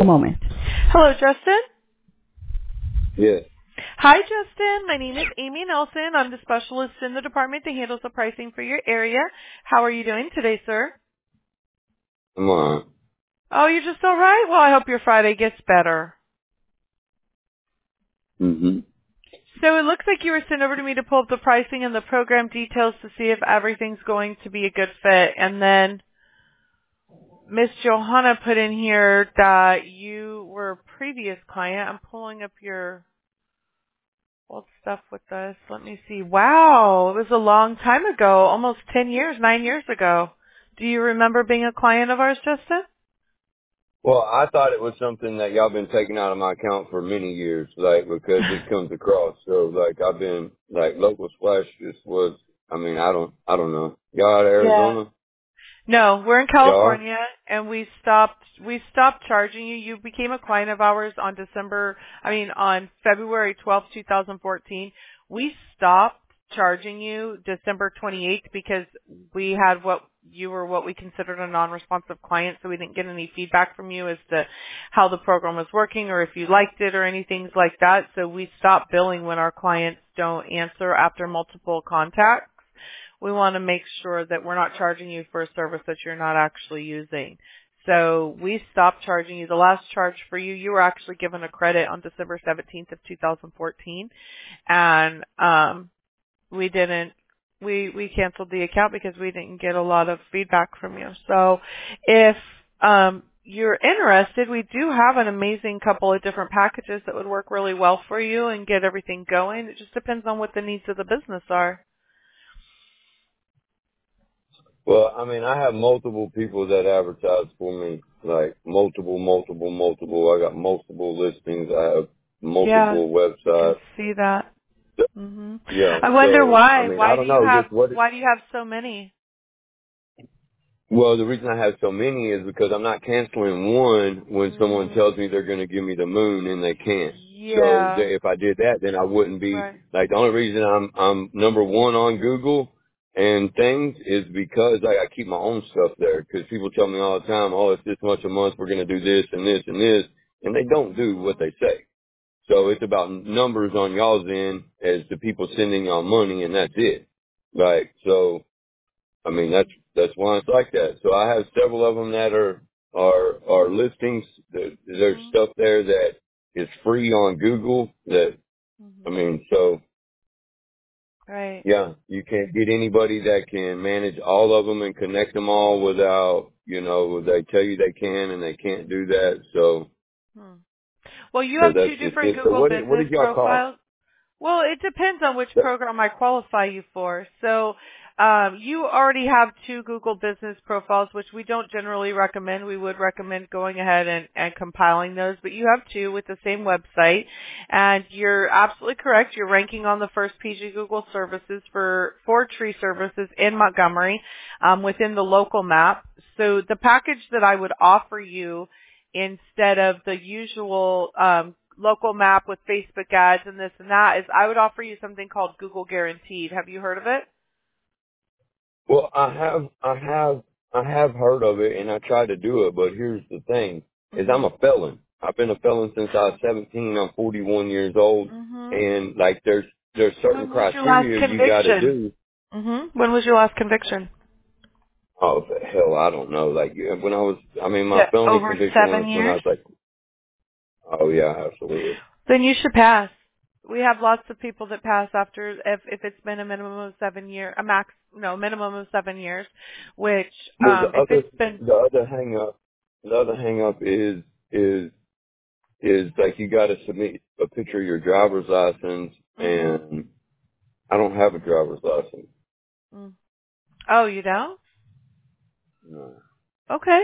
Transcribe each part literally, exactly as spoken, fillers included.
A moment. Hello, Justin. Yes. Hi, Justin. My name is Amy Nelson. I'm the specialist in the department that handles the pricing for your area. How are you doing today, sir? I'm on. Oh, you're just all right? Well, I hope your Friday gets better. Mm-hmm. So it looks like you were sent over to me to pull up the pricing and the program details to see if everything's going to be a good fit. And then Miss Johanna put in here that you were a previous client. I'm pulling up your old stuff with us. Let me see. Wow, it was a long time ago, almost ten years, nine years ago. Do you remember being a client of ours, Justin? Well, I thought it was something that y'all been taking out of my account for many years, like, because it comes across. So, like, I've been, like, Local Splash just was, I mean, I don't, I don't know. Y'all out of Yeah. Arizona? No, we're in Y'all are? California, and we stopped. We stopped charging you. You became a client of ours on December. I mean, on February twelfth, two thousand fourteen. We stopped charging you December twenty-eighth because we had what you were what we considered a non-responsive client, so we didn't get any feedback from you as to how the program was working or if you liked it or anything like that. So we stopped billing when our clients don't answer after multiple contacts. We want to make sure that we're not charging you for a service that you're not actually using. So we stopped charging you. The last charge for you, you were actually given a credit on December seventeenth of two thousand fourteen. And um, we didn't, we, we canceled the account because we didn't get a lot of feedback from you. So if um, you're interested, we do have an amazing couple of different packages that would work really well for you and get everything going. It just depends on what the needs of the business are. Well, I mean, I have multiple people that advertise for me, like, multiple, multiple, multiple. I got multiple listings. I have Yeah, multiple I can websites. see that. Mhm. Yeah, I wonder so, I why. mean, I Why do don't you know, have just what, why do you have so many? Well, the reason I have so many is because I'm not canceling one when someone Mm. tells me they're going to give me the moon and they can't. So Yeah. th- if I did that, then I wouldn't be Right. like the only reason I'm I'm number one on Google and things is because like I keep my own stuff there because people tell me all the time, oh, it's this much a month, we're going to do this and this and this, and they don't do what Mhm. they say. So it's about numbers on y'all's end as the people sending y'all money, and that's it. Like so. I mean, that's, that's why it's like that. So I have several of them that are, are, are listings. There- There's Mhm. stuff there that is free on Google that, I Mhm. mean, so Right. yeah, you can't get anybody that can manage all of them and connect them all without, you know, they tell you they can and they can't do that. So, Hmm. Well, you so have that's two just different it. So Google what did, what business did y'all call? profiles. Well, it depends on which program I qualify you for. So, um, you already have two Google business profiles, which we don't generally recommend. We would recommend going ahead and, and compiling those, but you have two with the same website. And you're absolutely correct. You're ranking on the first P G Google services for, for tree services in Montgomery, um, within the local map. So the package that I would offer you instead of the usual, um, local map with Facebook ads and this and that is I would offer you something called Google Guaranteed. Have you heard of it? Well, I have, I have, I have heard of it, and I tried to do it. But here's the thing: is I'm Mhm. a felon. I've been a felon since I was seventeen. I'm forty-one years old, Mhm. and like there's there's certain When was your last criteria you got to conviction? do. Mhm. When was your last conviction? Oh the hell, I don't know. Like when I was, I mean, Is my it felony over conviction seven was when I years? was like, oh yeah, absolutely. Then you should pass. We have lots of people that pass after if if it's been a minimum of seven year a max no minimum of seven years, which But the um if other it's been the other hang up, the other hang up is is is like you got to submit a picture of your driver's license, mhm. and I don't have a driver's license. Mm. Oh, you don't? No. Okay.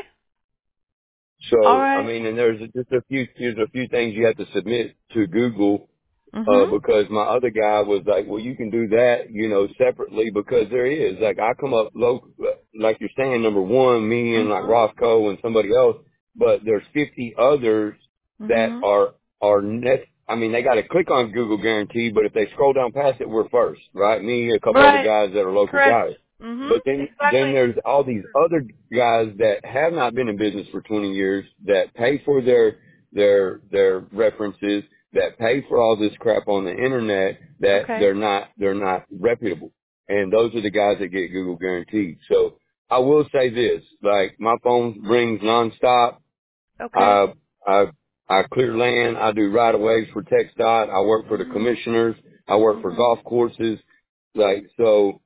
All So, I right. mean, and there's just a few, there's a few things you have to submit to Google, uh, Mhm. because my other guy was like, well, you can do that, you know, separately because there is, like, I come up local, like you're saying, number one, me and like Mhm. Roscoe and somebody else, but there's fifty others that Mhm. are, are net, I mean, they got to click on Google Guarantee, but if they scroll down past it, we're first, right? Me, a couple other Right. guys that are local Correct. guys. Mhm. But then, then Exactly. there's all these other guys that have not been in business for twenty years that pay for their their their references that pay for all this crap on the internet that Okay. they're not they're not reputable. And those are the guys that get Google guaranteed. So I will say this, like my phone rings nonstop. Okay. I I I clear land, I do right of ways for TxDOT, I work for the Mhm. commissioners, I work for Mhm. golf courses. Like so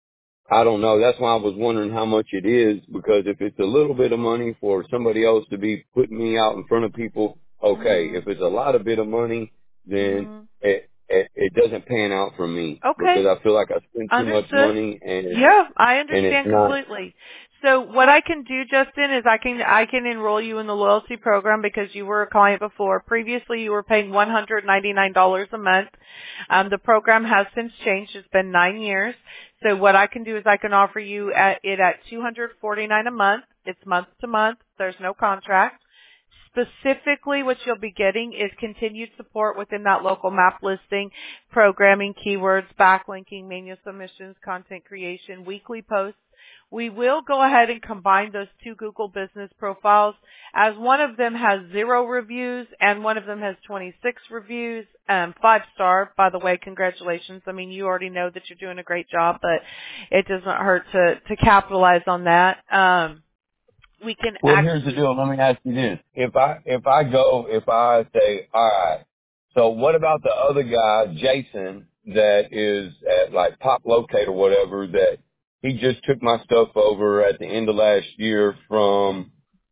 I don't know. That's why I was wondering how much it is, because if it's a little bit of money for somebody else to be putting me out in front of people, okay. Mhm. If it's a lot of bit of money, then Mhm. it, it, it doesn't pan out for me, because Okay. I feel like I spend too much Understood. money and, Yeah, I and it's understand not. completely. So what I can do, Justin, is I can I can enroll you in the loyalty program because you were a client before. Previously, you were paying one hundred ninety-nine dollars a month. Um, the program has since changed. It's been nine years. So what I can do is I can offer you at, it at two hundred forty-nine dollars a month. It's month to month. There's no contract. Specifically, what you'll be getting is continued support within that local map listing, programming, keywords, backlinking, manual submissions, content creation, weekly posts. We will go ahead and combine those two Google business profiles, as one of them has zero reviews and one of them has twenty-six reviews, um, five star. By the way, congratulations. I mean, you already know that you're doing a great job, but it doesn't hurt to, to capitalize on that. Um, we can Well, here's the actually, deal. Let me ask you this. If I, if I go, if I say, all right, so what about the other guy, Jason, that is at like Pop Locate or whatever, that he just took my stuff over at the end of last year from,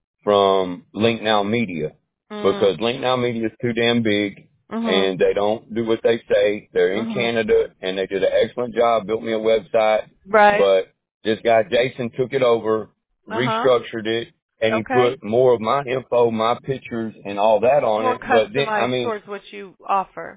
from Link Now Media, mm, because Link Now Media is too damn big mhm, and they don't do what they say. They're in mhm, Canada and they did an excellent job, built me a website, right, but this guy Jason took it over, uh-huh, restructured it, and he okay. put more of my info, my pictures and all that on More it. But then, I customized mean, towards what you offer.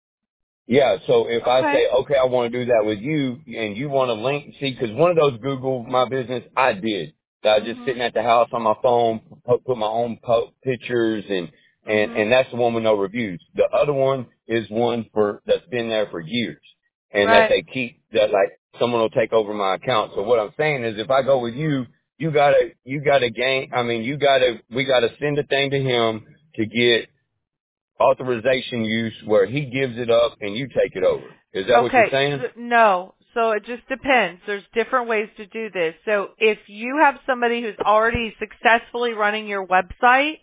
yeah, so if I Okay. say, okay, I want to do that with you, and you want to link, see, because one of those Google My Business, I did. I was just Mhm, sitting at the house on my phone, po- put my own po- pictures, and, and, mhm, and that's the one with no reviews. The other one is one for, that's been there for years, and that right. they keep, that like, someone will take over my account. So what I'm saying is, if I go with you, you gotta, you gotta gain, I mean, you gotta, we gotta send a thing to him to get authorization use where he gives it up and you take it over. Is that what you're Okay. saying? So, no. So it just depends. There's different ways to do this. So if you have somebody who's already successfully running your website,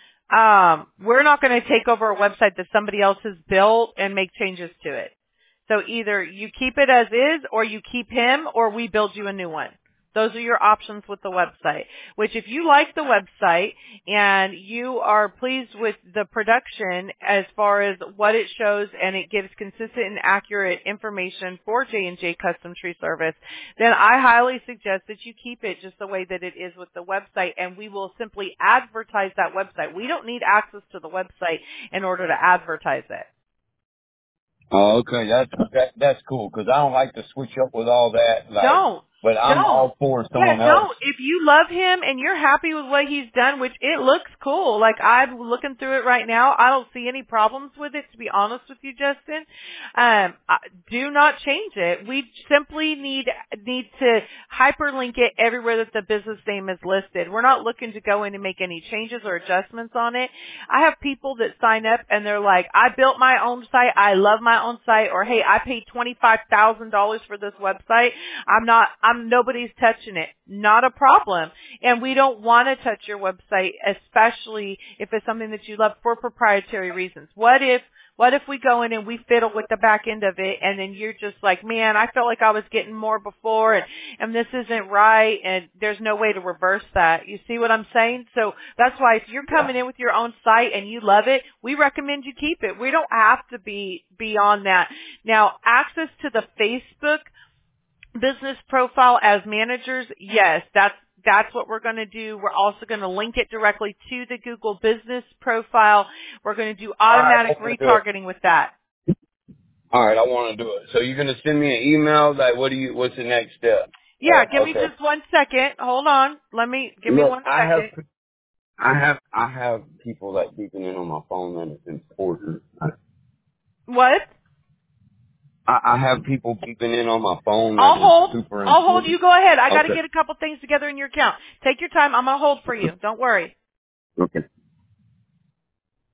um, we're not going to take over a website that somebody else has built and make changes to it. So either you keep it as is, or you keep him, or we build you a new one. Those are your options with the website. Which, if you like the website and you are pleased with the production as far as what it shows and it gives consistent and accurate information for J and J Custom Tree Service, then I highly suggest that you keep it just the way that it is with the website, and we will simply advertise that website. We don't need access to the website in order to advertise it. Oh, okay. That's that, that's cool because I don't like to switch up with all that. Like, Don't. but I'm Don't. all for Yeah, someone else. don't. If you love him and you're happy with what he's done, which it looks cool, like I'm looking through it right now, I don't see any problems with it, to be honest with you, Justin. Um, I- do not change it. We simply need need to hyperlink it everywhere that the business name is listed. We're not looking to go in and make any changes or adjustments on it. I have people that sign up and they're like, I built my own site, I love my own site, or hey, I paid twenty-five thousand dollars for this website. I'm not, I'm, nobody's touching it. Not a problem. And we don't want to touch your website, especially if it's something that you love for proprietary reasons. What if, what if we go in and we fiddle with the back end of it and then you're just like, man, I felt like I was getting more before and, and this isn't right and there's no way to reverse that. You see what I'm saying? So that's why if you're Yeah. coming in with your own site and you love it, we recommend you keep it. We don't have to be beyond that. Now, access to the Facebook business profile as managers, yes, that's that's what we're going to do. We're also going to link it directly to the Google business profile. We're going to do All right, I automatic want to do it. retargeting with that. All right, I want to do it. So you're gonna send me an email. Like, what do you? What's the next step? Yeah, give Uh, me okay. just one second. Hold on. Let me, give me Look, one I have, second. I have, I have people that keeping in on my phone that it's important. What? I, I have people keeping in on my phone that I'll is hold. super I'll hold. You important. go ahead. I got to Okay. get a couple things together in your account. Take your time. I'm going to hold for you. Don't worry. Okay.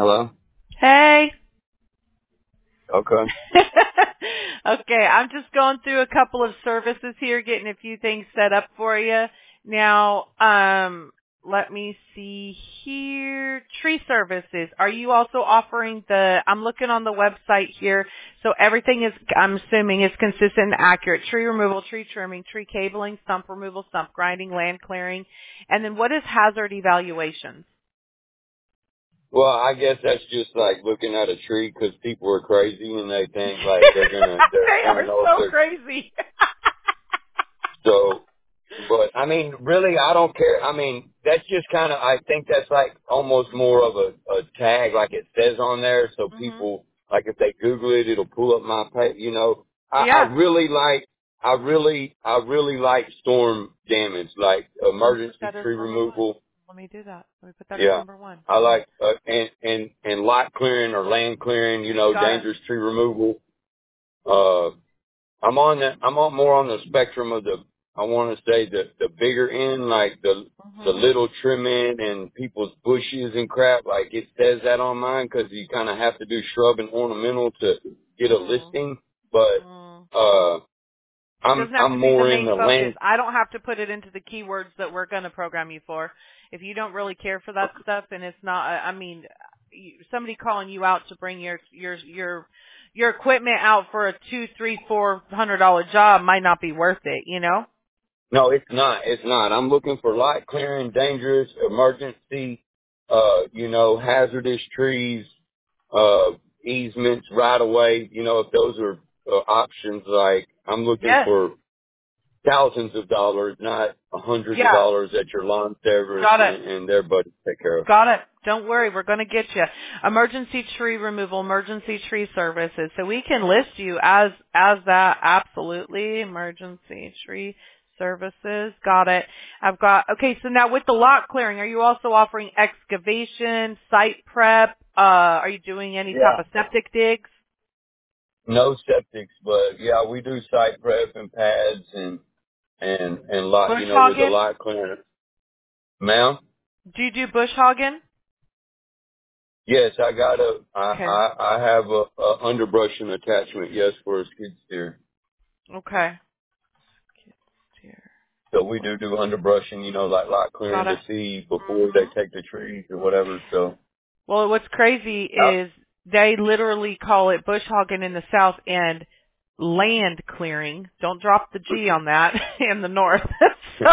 Hello? Hey. Okay. Okay, I'm just going through a couple of services here, getting a few things set up for you. Now, um, let me see here. Tree services. Are you also offering the, I'm looking on the website here, so everything is, I'm assuming, is consistent and accurate. Tree removal, tree trimming, tree cabling, stump removal, stump grinding, land clearing. And then what is hazard evaluations? Well, I guess that's just like looking at a tree because people are crazy and they think like they're gonna they They want to are know if so they're crazy. so. But I mean, really, I don't care. I mean, that's just kind of. I think that's like almost more of a, a tag, like it says on there, so Mhm. people like if they Google it, it'll pull up my page. You know, I, I Yeah. really like. I really, I really like storm damage, like Let me put emergency that as tree number one. removal. Let me do that. Let me put that as Yeah. number one. I Mhm. like, uh, and, and, and lot clearing or land clearing, you know, Got it. dangerous tree removal. Uh, I'm on the, I'm on more on the spectrum of the, I want to say the, the bigger end, like the, the Mhm. little trimming and people's bushes and crap. Like it says that on mine because you kind of have to do shrub and ornamental to get a Mhm. listing. But, Mhm. uh, It I'm, doesn't have to I'm be the more in main the focus. land. I don't have to put it into the keywords that we're going to program you for. If you don't really care for that stuff, and it's not, I mean, you- somebody calling you out to bring your your your your equipment out for a two, three, four hundred dollar job might not be worth it. You know. No, it's not. It's not. I'm looking for lot clearing, dangerous, emergency, uh, you know, hazardous trees, uh, easements, right away. You know, if those are uh, options, like I'm looking Yes. for thousands of dollars, not hundreds of Yeah. dollars that your lawn service Got it. and, and their buddies take care of. Got it. Don't worry, we're going to get you. Emergency tree removal, emergency tree services. So we can list you as as that. Absolutely, emergency tree services. Got it. I've got. Okay, so now with the lot clearing, are you also offering excavation, site prep? Uh, are you doing any type Yeah. of septic digs? No septics, but yeah, we do site prep and pads and and and lot. Bush You know, with the hogging? lot clearing, ma'am. Do you do bush hogging? Yes, I got a, I, Okay. I, I have a, a underbrushing attachment, yes, for a skid steer. Okay. So we do do underbrushing, you know, like lot clearing Got to it. see before Mhm. they take the trees or whatever. So, Well, what's crazy uh, is they literally call it bush hogging in the south and land clearing. Don't drop the G on that in the north. So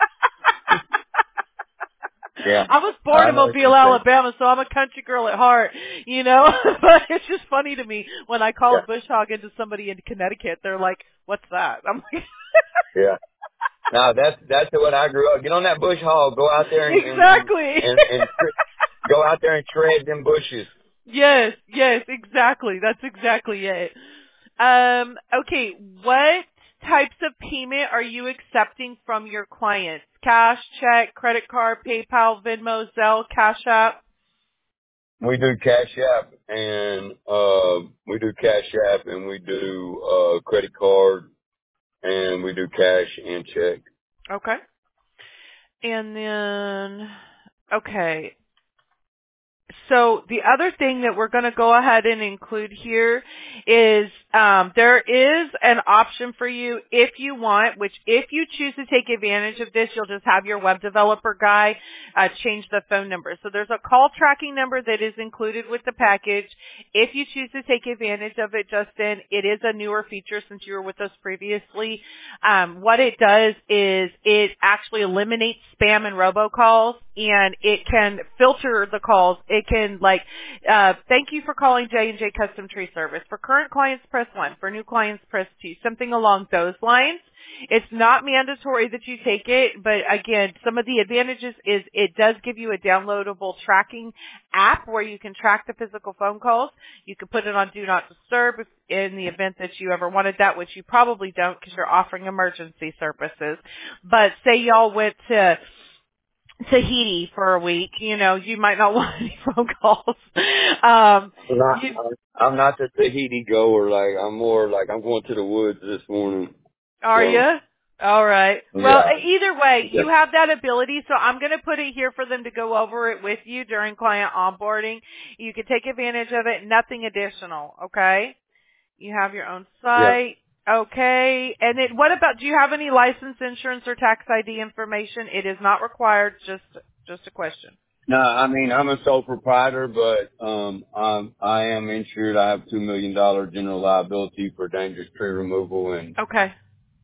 yeah, I was born I in know what you're Mobile, saying. Alabama, so I'm a country girl at heart, you know. But it's just funny to me when I call Yeah, it bush hogging to somebody in Connecticut. They're like, "What's that?" I'm like, yeah. Now that's, that's what I grew up. Get on that bush hog, go out there and, and, and, exactly. and, and tr- go out there and tread them bushes. Yes, yes, exactly. That's exactly it. Um, okay, what types of payment are you accepting from your clients? Cash, check, credit card, PayPal, Venmo, Zelle, Cash App? We do Cash App and, uh, we do Cash App and we do, uh, credit card and we do cash and check. Okay. And then, okay, so the other thing that we're going to go ahead and include here is um, there is an option for you if you want, which if you choose to take advantage of this, you'll just have your web developer guy uh, change the phone number. So there's a call tracking number that is included with the package. If you choose to take advantage of it, Justin, it is a newer feature since you were with us previously. Um, what it does is it actually eliminates spam and robocalls, and it can filter the calls. It can like, uh, thank you for calling J and J Custom Tree Service. For current clients, press one. For new clients, press two. Something along those lines. It's not mandatory that you take it, but again, some of the advantages is it does give you a downloadable tracking app where you can track the physical phone calls. You can put it on Do Not Disturb if- in the event that you ever wanted that, which you probably don't because you're offering emergency services. But say y'all went to Tahiti for a week, you know, you might not want any phone calls. Um, I'm not, you, I'm not the Tahiti goer. Like I'm more like I'm going to the woods this morning. are So you? All right. Well, Yeah. either way, Yeah. you have that ability, so I'm going to put it here for them to go over it with you during client onboarding. You can take advantage of it, nothing additional, okay? You have your own Yeah. site. Okay. And then what about, do you have any license, insurance, or tax I D information? It is not required, just just a question. No, I mean, I'm a sole proprietor, but, um, I'm, I am insured. I have two million dollars general liability for dangerous tree removal and, Okay.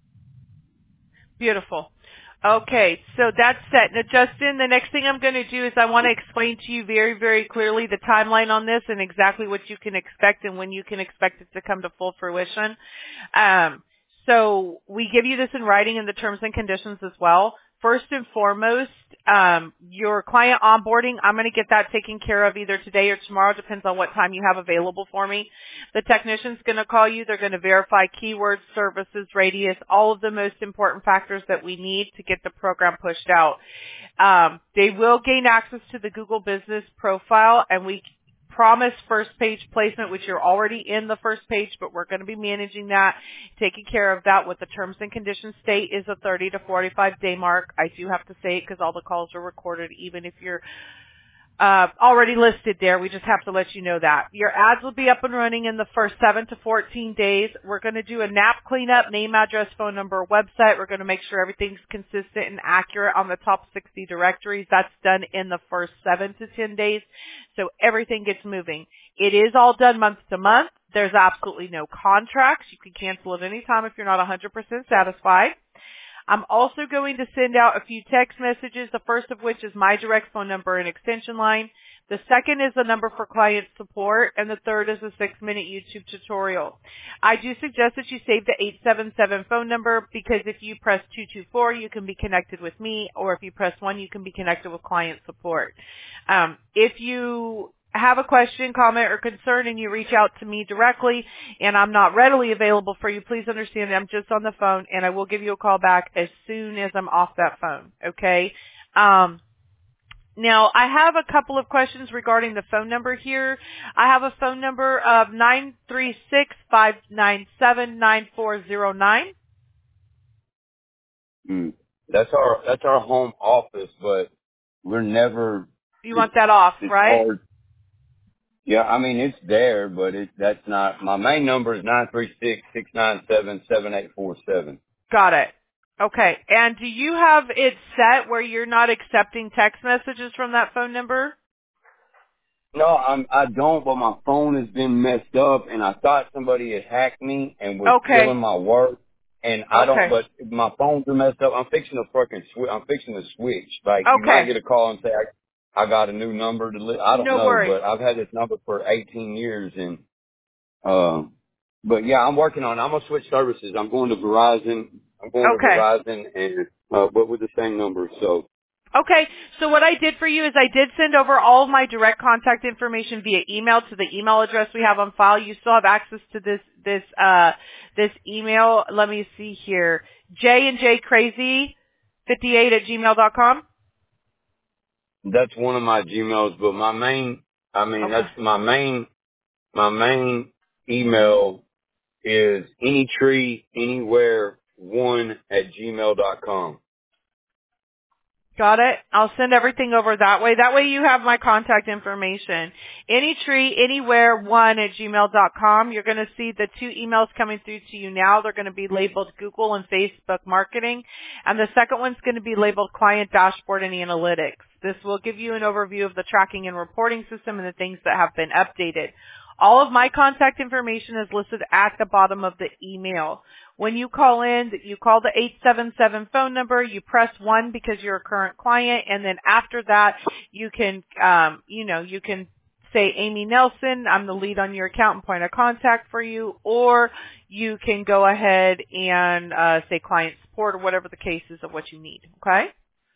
Beautiful. Okay, so that's set. Now, Justin, the next thing I'm going to do is I want to explain to you very, very clearly the timeline on this and exactly what you can expect and when you can expect it to come to full fruition. Um, so we give you this in writing in the terms and conditions as well. First and foremost, um, your client onboarding, I'm going to get that taken care of either today or tomorrow, depends on what time you have available for me. The technician's going to call you. They're going to verify keywords, services, radius, all of the most important factors that we need to get the program pushed out. Um, they will gain access to the Google Business profile, and we promise first page placement, which you're already in the first page, but we're going to be managing that, taking care of that. What the terms and conditions state is a thirty to forty-five day mark. I do have to say it because all the calls are recorded, even if you're uh, already listed there. We just have to let you know that. Your ads will be up and running in the first seven to fourteen days. We're going to do a N A P cleanup, name, address, phone number, website. We're going to make sure everything's consistent and accurate on the top sixty directories. That's done in the first seven to ten days. So everything gets moving. It is all done month to month. There's absolutely no contracts. You can cancel at any time if you're not one hundred percent satisfied. I'm also going to send out a few text messages, the first of which is my direct phone number and extension line. The second is the number for client support, and the third is a six-minute YouTube tutorial. I do suggest that you save the eight seven seven phone number because if you press two two four, you can be connected with me, or if you press one, you can be connected with client support. Um, if you have a question, comment, or concern and you reach out to me directly and I'm not readily available for you, please understand that I'm just on the phone and I will give you a call back as soon as I'm off that phone, okay? Um, now, I have a couple of questions regarding the phone number here. I have a phone number of nine three six, five nine seven, nine four zero nine. mm, that's our, that's our home office, but we're never, You it's, want that off, it's right? hard. Yeah, I mean, it's there, but it, that's not, my main number is nine three six, six nine seven, seven eight four seven. Got it. Okay. And do you have it set where you're not accepting text messages from that phone number? No, I'm, I don't, but my phone has been messed up and I thought somebody had hacked me and was Okay. stealing my work. And I don't, Okay. but my phones are messed up. I'm fixing to fucking switch. I'm fixing to switch. Like, you might Okay. get a call and say, I, I got a new number to li- I don't No know, worries. but I've had this number for eighteen years and, um, but yeah, I'm working on it. I'm going to switch services. I'm going to Verizon. I'm going to Okay. Verizon and, uh, but with the same number. So, Okay, so what I did for you is I did send over all of my direct contact information via email to the email address we have on file. You still have access to this this uh this email. Let me see here. J and J Crazy fifty-eight at gmail dot com. that's one of my Gmails, but my main, I mean, Okay. that's my main, my main email is anytreeanywhere1 at gmail dot com. Got it? I'll send everything over that way. That way you have my contact information. Anytree, anywhere, one at gmail dot com. You're going to see the two emails coming through to you now. They're going to be labeled Google and Facebook Marketing. And the second one's going to be labeled Client Dashboard and Analytics. This will give you an overview of the tracking and reporting system and the things that have been updated. All of my contact information is listed at the bottom of the email. When you call in, you call the eight seven seven phone number, you press one because you're a current client, and then after that, you can, um, you know, you can say Amy Nelson, I'm the lead on your account and point of contact for you, or you can go ahead and uh, say client support or whatever the case is of what you need, okay?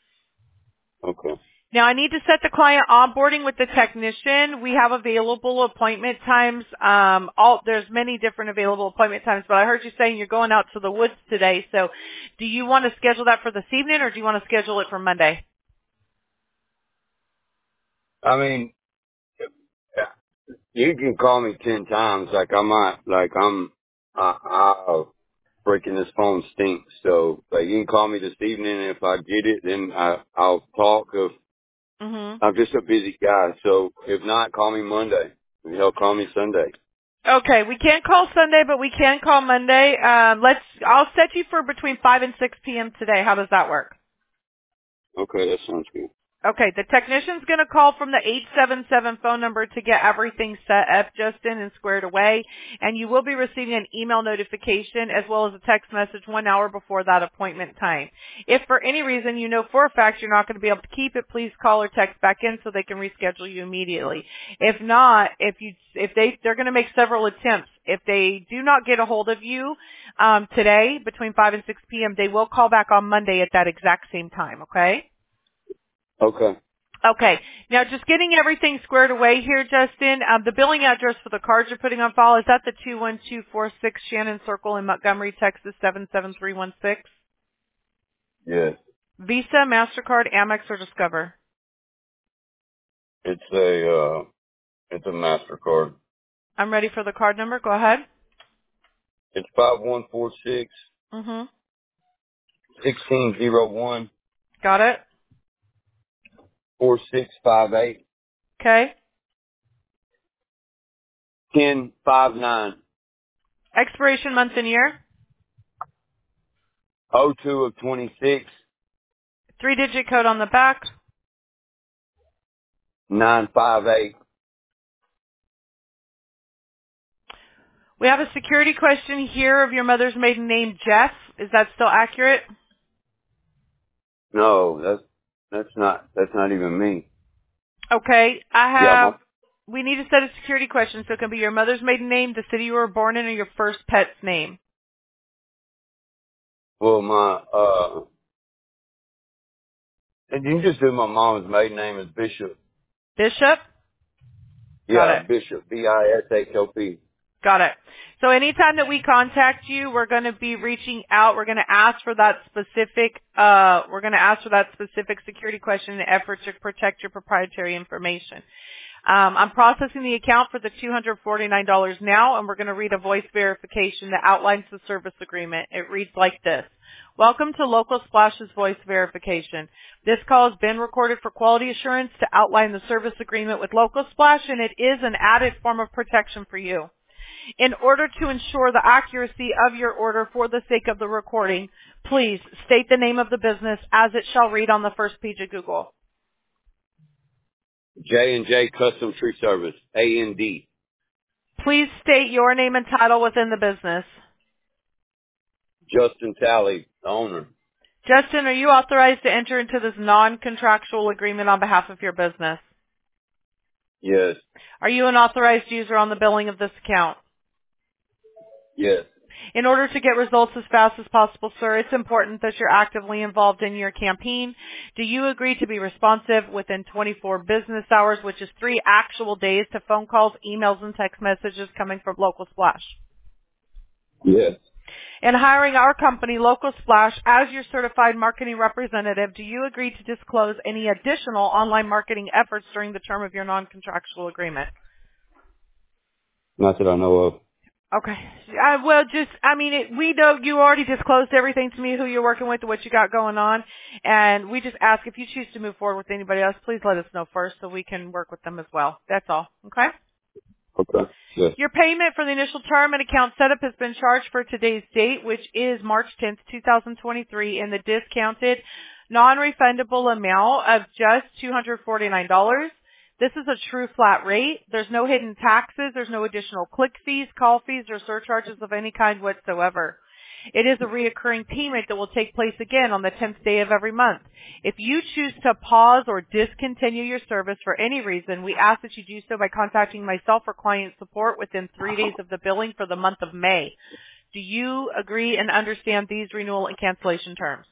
Okay. Now I need to set the client onboarding with the technician. We have available appointment times. Um, all there's many different available appointment times, but I heard you saying you're going out to the woods today. So, do you want to schedule that for this evening, or do you want to schedule it for Monday? I mean, you can call me ten times. Like I might, like I'm, I, I, freaking this phone stinks. So, like, you can call me this evening, and if I get it, then I, I'll talk. If Mhm. I'm just a busy guy, so if not, call me Monday. Hell, call me Sunday. Okay, we can't call Sunday, but we can call Monday. Um, let's. I'll set you for between five and six p.m. today. How does that work? Okay, that sounds good. Okay, the technician's going to call from the eight seven seven phone number to get everything set up, Justin, and squared away. And you will be receiving an email notification as well as a text message one hour before that appointment time. If for any reason you know for a fact you're not going to be able to keep it, please call or text back in so they can reschedule you immediately. If not, if you if they they're going to make several attempts. If they do not get a hold of you um, today between five and six p.m., they will call back on Monday at that exact same time. Okay. Okay. Okay. Now, just getting everything squared away here, Justin. Um, the billing address for the cards you're putting on file, is that the two one two four six Shannon Circle in Montgomery, Texas, seven seven three one six? Yes. Visa, MasterCard, Amex, or Discover? It's a, uh, it's a MasterCard. I'm ready for the card number. Go ahead. It's five one four six, Mm-hmm. sixteen zero one, Got it. four six five eight, Okay. ten five nine, Expiration month and year. oh two of twenty-six, Three-digit code on the back. nine five eight. We have a security question here of your mother's maiden name, Jeff. Is that still accurate? No, that's, that's not, that's not even me. Okay, I Yeah, have, my, we need to set a security question, so it can be your mother's maiden name, the city you were born in, or your first pet's name. well, my, uh, and you can just do my mom's maiden name is Bishop. Bishop? Got Yeah, it. Bishop, B I S H O P. Got it. So anytime that we contact you, we're going to be reaching out. We're going to ask for that specific, uh, we're going to ask for that specific security question in an effort to protect your proprietary information. Um, I'm processing the account for the two hundred forty-nine dollars now, and we're going to read a voice verification that outlines the service agreement. It reads like this. Welcome to Local Splash's voice verification. This call has been recorded for quality assurance to outline the service agreement with Local Splash, and it is an added form of protection for you. In order to ensure the accuracy of your order for the sake of the recording, please state the name of the business as it shall read on the first page of Google. J and J Custom Tree Service, A N D. Please state your name and title within the business. Justin Talley, the owner. Justin, are you authorized to enter into this non-contractual agreement on behalf of your business? Yes, Are you an authorized user on the billing of this account? yes, In order to get results as fast as possible, sir, it's important that you're actively involved in your campaign. Do you agree to be responsive within twenty-four business hours, which is three actual days, to phone calls, emails, and text messages coming from Local Splash? yes, In hiring our company, Local Splash, as your certified marketing representative, do you agree to disclose any additional online marketing efforts during the term of your non-contractual agreement? not that I know of. Okay. Uh, well, just, I mean, it, we know you already disclosed everything to me, who you're working with, and what you got going on. And we just ask if you choose to move forward with anybody else, please let us know first so we can work with them as well. That's all. Okay? Okay, yes, Your payment for the initial term and account setup has been charged for today's date, which is March tenth, twenty twenty-three, in the discounted non-refundable amount of just two hundred forty-nine dollars. This is a true flat rate. There's no hidden taxes. There's no additional click fees, call fees, or surcharges of any kind whatsoever. It is a reoccurring payment that will take place again on the tenth day of every month. If you choose to pause or discontinue your service for any reason, we ask that you do so by contacting myself or client support within three days of the billing for the month of May. Do you agree and understand these renewal and cancellation terms?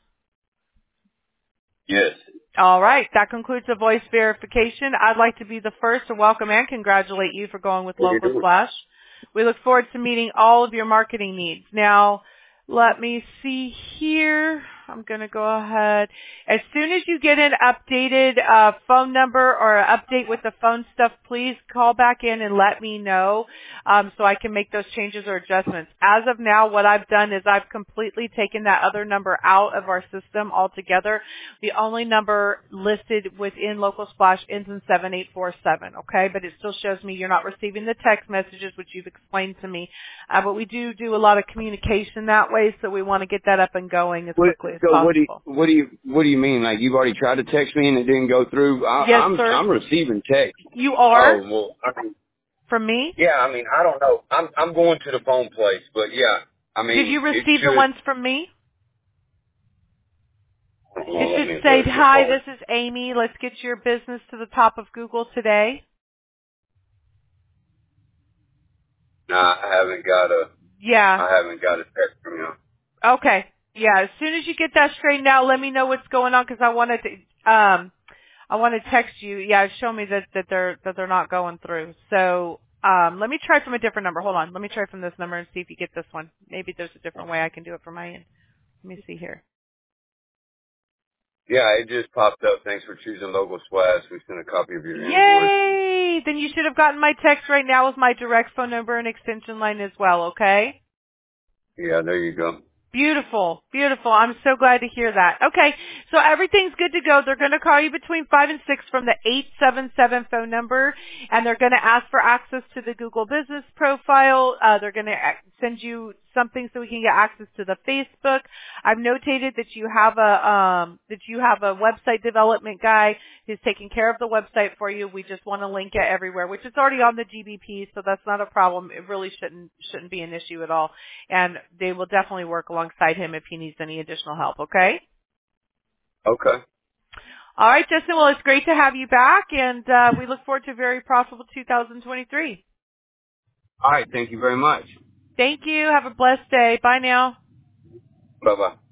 yes. All right. That concludes the voice verification. I'd like to be the first to welcome and congratulate you for going with What are you Local doing? Splash. We look forward to meeting all of your marketing needs. Now, let me see here. I'm going to go ahead. As soon as you get an updated uh, phone number or an update with the phone stuff, please call back in and let me know um, so I can make those changes or adjustments. As of now, what I've done is I've completely taken that other number out of our system altogether. The only number listed within Local Splash ends in seven eight four seven, okay? But it still shows me you're not receiving the text messages, which you've explained to me. Uh, but we do do a lot of communication that way, so we want to get that up and going as What, quickly as so possible. what do you what do you what do you mean? Like you've already tried to text me and it didn't go through? I, Yes, I'm sir. I'm receiving text. You are? Oh well, I mean, From me? yeah. I mean, I don't know. I'm I'm going to the phone place, but yeah. I Did mean, you it receive the should. ones from me? Hold on, It let should me say, look at the hi, phone. this is Amy. Let's get your business to the top of Google today. Nah, I haven't got a Yeah. I haven't got a text from you. Okay. Yeah. As soon as you get that straightened out, let me know what's going on because I wanted to, um, I want to text you. Yeah, show me that, that they're, that they're not going through. So, um, let me try from a different number. Hold on. Let me try from this number and see if you get this one. Maybe there's a different way I can do it from my end. Let me see here. Yeah, it just popped up. Thanks for choosing Local Splash. We sent a copy of your invoice. Yay! Then you should have gotten my text right now with my direct phone number and extension line as well, okay? Yeah, there you go. Beautiful, beautiful. I'm so glad to hear that. Okay, so everything's good to go. They're going to call you between five and six from the eight seven seven phone number, and they're going to ask for access to the Google Business profile. Uh, they're going to send you something so we can get access to the Facebook. I've notated that you have a um, that you have a website development guy who's taking care of the website for you. We just want to link it everywhere, which is already on the G B P, so that's not a problem. It really shouldn't shouldn't be an issue at all, and they will definitely work alongside him if he needs any additional help. Okay. Okay. All right, Justin. Well, it's great to have you back, and uh, we look forward to a very profitable two thousand twenty-three. All right. Thank you very much. Thank you. Have a blessed day. Bye now. Bye bye.